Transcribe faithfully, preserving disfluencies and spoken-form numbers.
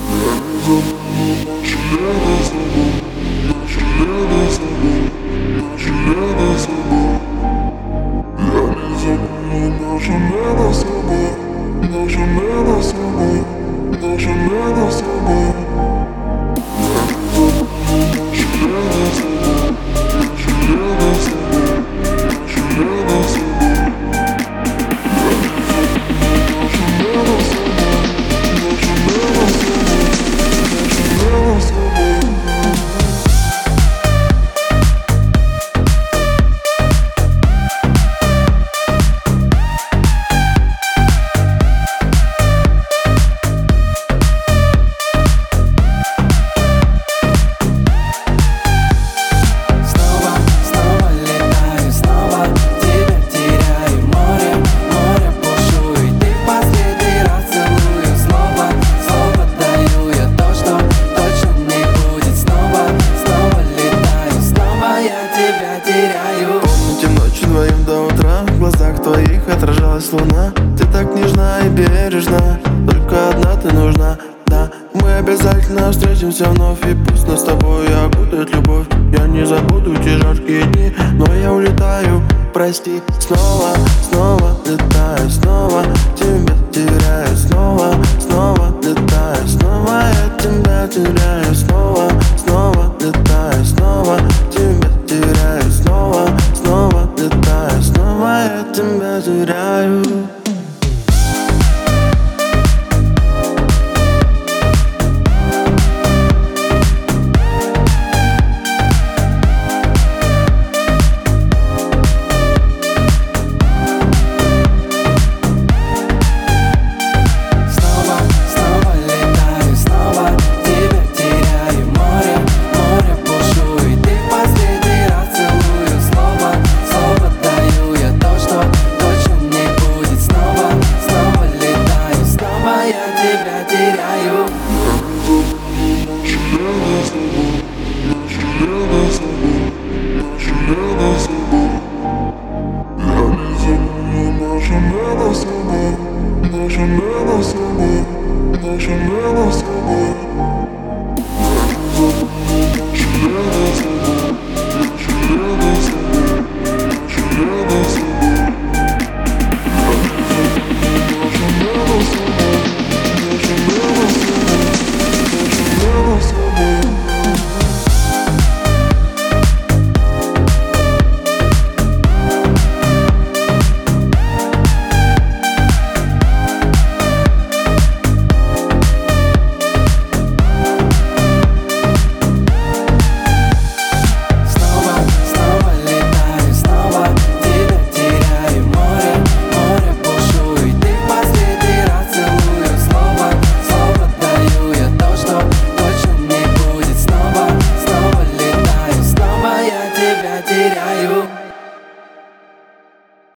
Вдвоем до утра, в глазах твоих отражалась луна. Ты так нежна и бережна, только одна ты нужна. Да, мы обязательно встретимся вновь, и пусть нас с тобой окутает любовь. Я не забуду те жаркие дни, но я улетаю, прости. Снова, снова летаю, снова тебя теряю. Снова, снова летаю, снова я тебя теряю. Снова, снова летаю, снова тебя теряю. Снова, снова летаю, снова я тебя теряю. Наше небо с тобой, наше небо с тобой, наше небо с тобой, наше небо с тобой.